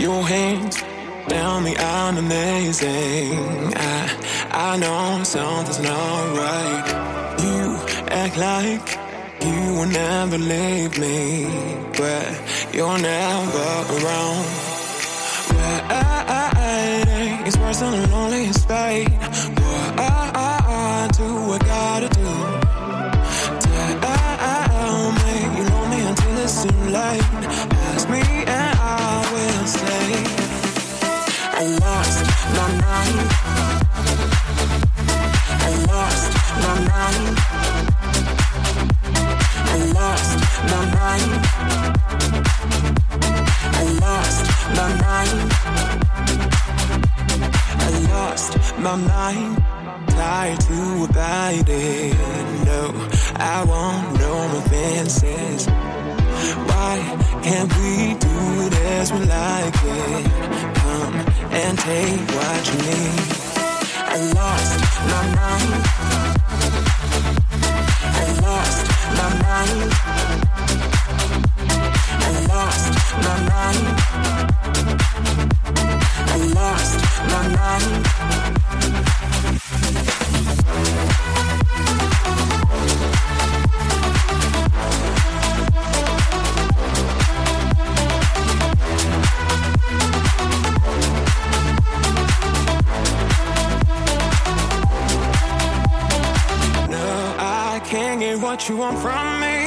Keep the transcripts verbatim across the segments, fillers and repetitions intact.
your hands tell me I'm amazing. I, I know something's not right. You act like you will never leave me, but you're never around. Waiting is worse than the loneliest fate. What do I gotta do? Tell me you know me until it's too late. Ask me and I will stay. I lost my mind. I lost my mind. I lost my mind. I lost my mind. I lost my mind. Tired to abide it. No, I want no more fences. Why can't we do it as we like it? Come and take what you need. I lost my mind. I lost my mind. I lost my mind. I lost my mind. What you want from me?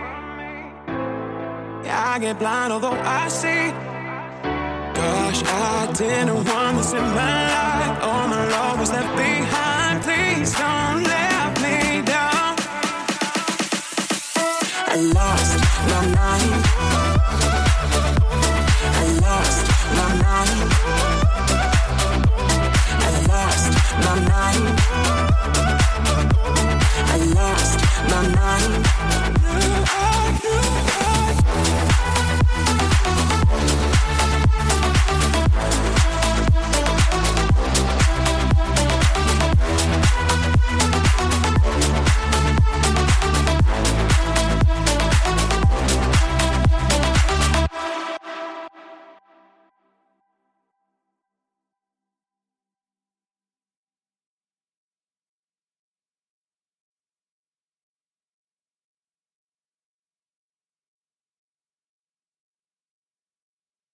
Yeah, I get blind although I see. Gosh, I didn't want this in my life. All my love was left behind.